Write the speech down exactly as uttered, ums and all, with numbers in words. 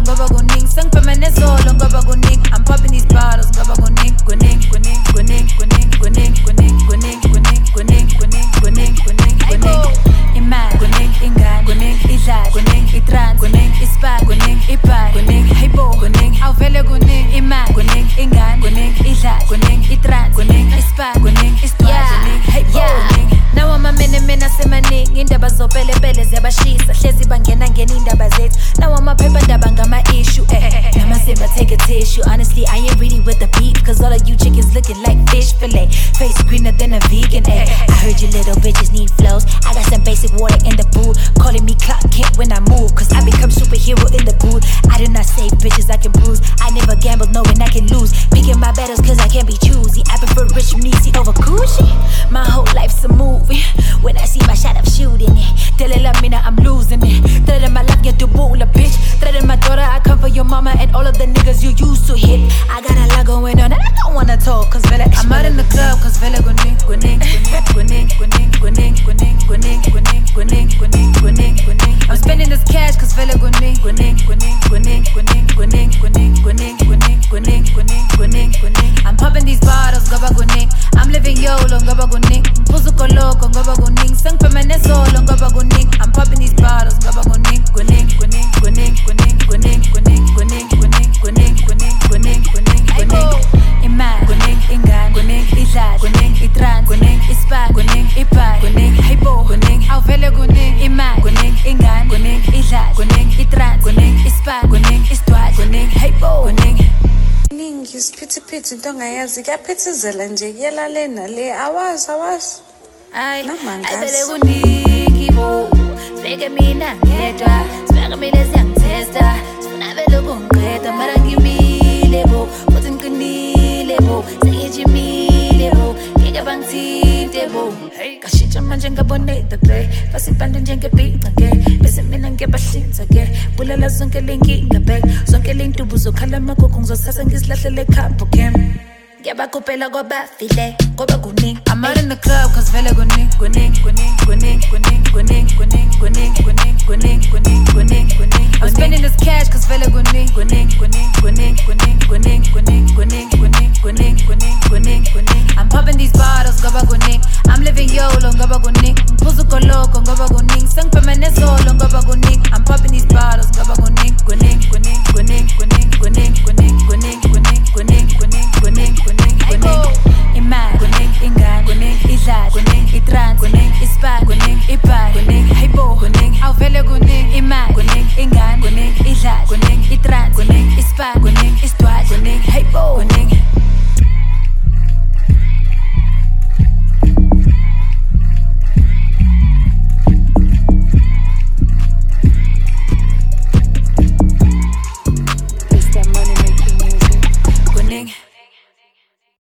ngoba kuning sengiphe nezolo ngoba kuning I'm popping these bottles ngoba kuning kuning kuning kuning kuning kuning kuning kuning kuning kuning kuning kuning kuning kuning imali kuning ingane kuning idlala kuning itrans kuning ispa kuning ipan kuning hypo kuning awuvele kuning imali kuning ingane kuning idlala kuning itrans kuning ispa kuning istwa kuning hypo kuning now I'm a mene mena semaning indaba zopelepele ziyabashisa hlezi bangena ngena indaba zethu now I'm a paper ndaba ngama issue eh namasimba take a tissue honestly I ain't really with the beef cause all of you chickens looking like fish fillet face greener than a vegan eh I heard you little bitches need flows I got some basic water in the booth calling me Clark Kent when I move cause I become superhero in the booth I do not save bitches I can bruise I never gamble knowing I can lose picking my battles cause I can't be choosy I prefer rich Munisi over Gucci my whole life's a movie when I see my shot I'm shooting it tell it love me now I'm losing it tell them my life get to bull a bitch tell them my daughter I come for your mama and all of the niggas you used to hit I got a lot going on and I don't wanna talk cause Vela I'm out in the club cause Vela guning guning guning guning guning guning guning guning guning guning guning guning I'm spending this cash cause Vela guning guning guning guning guning guning guning guning guning guning guning guning guning I'm popping these bottles ngoba guning I'm living YOLO ngoba guning mpuzuko loko ngoba guning sengiphe nezolo ngoba guning I'm popping these bottles ngoba guning guning guning guning guning guning guning guning guning guning guning guning guning guning imali guning ingane guning idlala guning itrans guning ispa guning ipan guning hypo guning awuvele guning imali guning ingane guning idlala guning itrans guning ispa guning istwa guning hypo guning ningi isiphithiphithi into ongayazi kuyaphithizela nje kuyela lena le awazi awazi ay ayivele kuningi bo sibeke mina ngedwa sibeke mina siyangitesta sifuna vele ukungiqeda mara ngimile bo futhi ngiqinile bo sengijimile bo ngeke bangithinte bo hey kashintsha manje ngaboneta play basibande njengebhinca ke bese mina ngiyabahlinza ke bulala zonke lenkinga back zonke lentubu zokhala amagugu ngizosasa ngisilahlele ekhapho kem ngiyabakupela kwabafile ngoba kuning I'm out in the club cause Vela guning guning guning guning guning guning guning guning guning guning guning guning guning I'm spending this cash cause Vela guning guning guning guning guning guning guning guning guning guning guning guning guning I'm popping these bottles ngoba guning I'm living YOLO ngoba guning mpuzuko loko ngoba guning sengiphe nezolo ngoba guning I'm popping these bottles ngoba guning guning guning